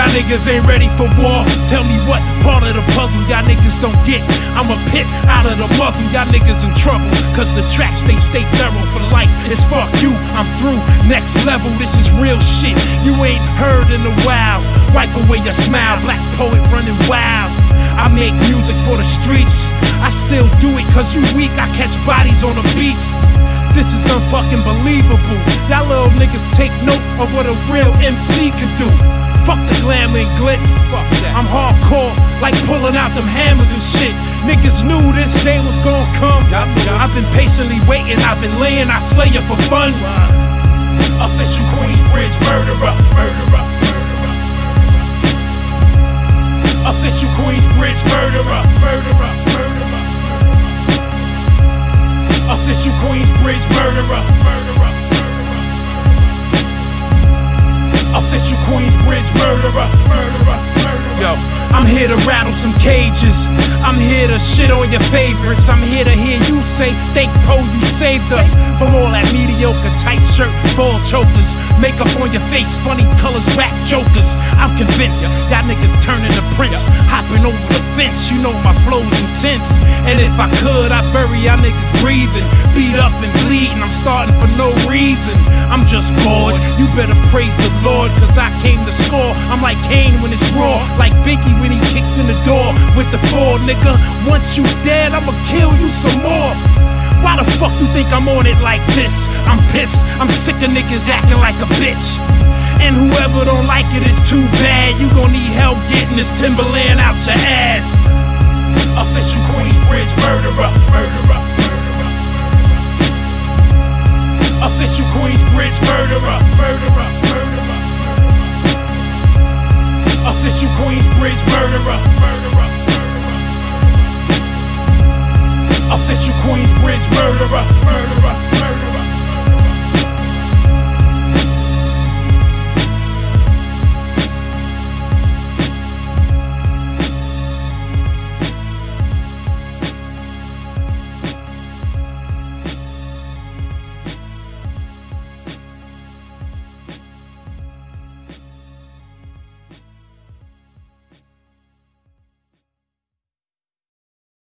Y'all niggas ain't ready for war. Tell me what part of the puzzle y'all niggas don't get. I'm a pit out of the muzzle. Y'all niggas in trouble, cause the tracks they stay thorough for life. It's fuck you, I'm through, next level. This is real shit you ain't heard in a while. Wipe away your smile, black poet running wild. I make music for the streets. I still do it cause you weak. I catch bodies on the beats. This is unfucking believable. Y'all little niggas take note of what a real MC can do. Fuck the glamour and glitz. Fuck that. I'm hardcore, like pulling out them hammers and shit. Niggas knew this day was gonna come. I've been patiently waiting, I've been laying, I slay it for fun. Official Queensbridge murderer, murderer, murderer. Official Queensbridge murderer, murderer, murderer. Official Queensbridge murderer, murderer. Official Queensbridge murderer, murderer, murderer. Yo, I'm here to rattle some cages. I'm here to shit on your favorites. I'm here to hear you say, thank Poe, you saved us from all that mediocre tight shirt, ball chokers, makeup on your face, funny colors, rap jokers. I'm convinced y'all niggas turning to Prince, hopping over the fence. You know my flow's intense, and if I could, I'd bury y'all niggas breathing, beat up and bleeding. I'm starting for no reason. I'm just bored. You better praise the Lord, cause I came to score. I'm like Kane when it's raw, like Biggie when he kicked in the door with the 4, nigga. Once you dead, I'ma kill you some more. Why the fuck you think I'm on it like this? I'm pissed, I'm sick of niggas acting like a bitch. And whoever don't like it is too bad. You gon' need help getting this Timberland out your ass. Official Queensbridge murderer, murderer, murderer. Official Queensbridge murderer, murderer, murderer. Official Queensbridge murderer, murderer, murderer. Official Queensbridge murderer.